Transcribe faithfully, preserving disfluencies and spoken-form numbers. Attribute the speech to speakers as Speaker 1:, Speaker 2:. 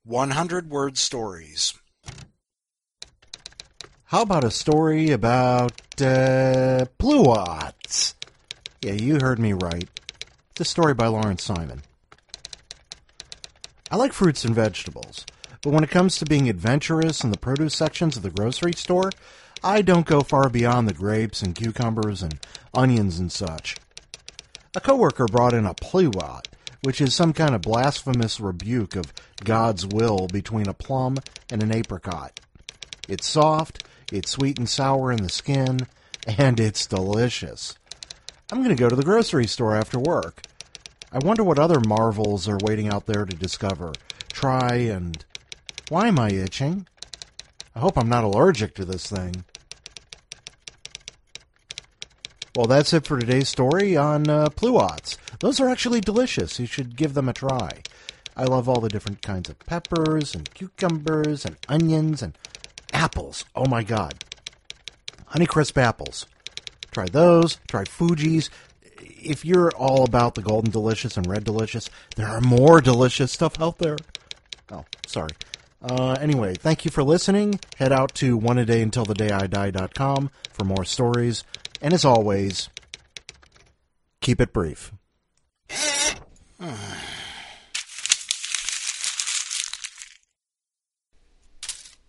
Speaker 1: hundred word stories.
Speaker 2: How about a story about, uh, Pluots? Yeah, you heard me right. It's a story by Lawrence Simon. I like fruits and vegetables, but when it comes to being adventurous in the produce sections of the grocery store, I don't go far beyond the grapes and cucumbers and onions and such. A coworker brought in a pluot, which is some kind of blasphemous rebuke of God's will between a plum and an apricot. It's soft, it's sweet and sour in the skin, and it's delicious. I'm going to go to the grocery store after work. I wonder what other marvels are waiting out there to discover, try, and... Why am I itching? I hope I'm not allergic to this thing. Well, that's it for today's story on uh, pluots. Those are actually delicious. You should give them a try. I love all the different kinds of peppers and cucumbers and onions and apples. Oh my God. Honeycrisp apples. Try those. Try Fuji's. If you're all about the Golden Delicious and Red Delicious, there are more delicious stuff out there. Oh, sorry. Uh, anyway, thank you for listening. Head out to one a day until the day I die dot com for more stories. And as always, keep it brief.